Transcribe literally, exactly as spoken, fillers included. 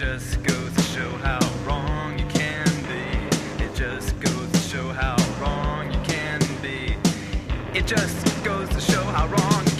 just goes to show how wrong you can be. It just goes to show how wrong you can be. It just goes to show how wrong